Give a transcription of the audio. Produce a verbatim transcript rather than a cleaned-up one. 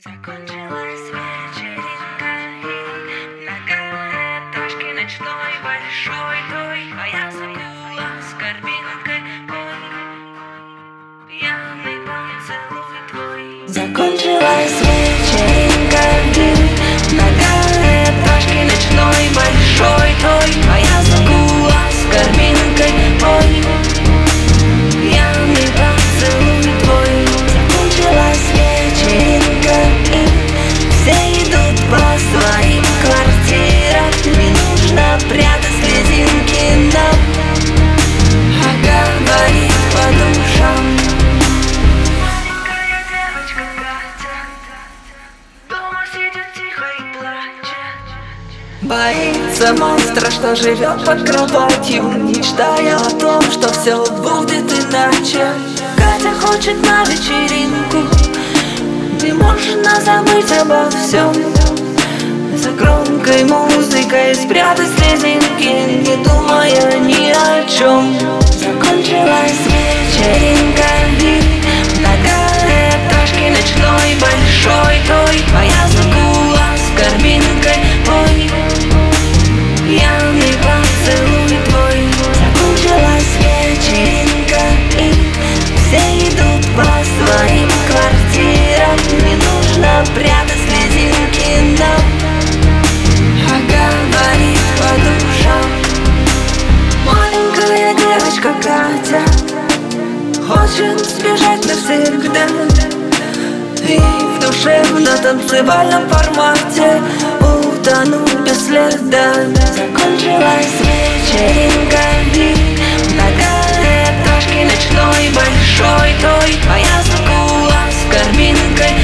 Закончилась вечеринка, и на галактошке ночной большой той, а я забыла с картинкой, ой, пьяный поцелуй твой. Закончилась вечеринка, и на галактошке ночной большой той, а я забыла с картинкой, ой, пьяный поцелуй твой. Закончилась вечеринка, и все идут по своим квартирам. Не нужно прятать слезинки нам, а говорить по душам. Маленькая девочка Катя дома сидит тихо и плачет. Боится монстра, что живет под кроватью, мечтая о том, что все будет иначе. Катя хочет на вечеринку, где можно забыть обо всем. За громкой музыкой спрятать слезинки, не думая ни о чем. Закончилась вечеринка, и на галактошке ночной большой той, а я забыла с картинкой, ой, пьяный поцелуй твой. Закончилась вечеринка, и все идут по своим квартирам. Не нужно прятать слезинки нам, а говорить по душам. Маленькая девочка Катя хочет сбежать навсегда, и в душевно-танцевальном формате утонуть без следа. Закончилась вечеринка, и на галактошке ночной большой той, а я забыла с картинкой,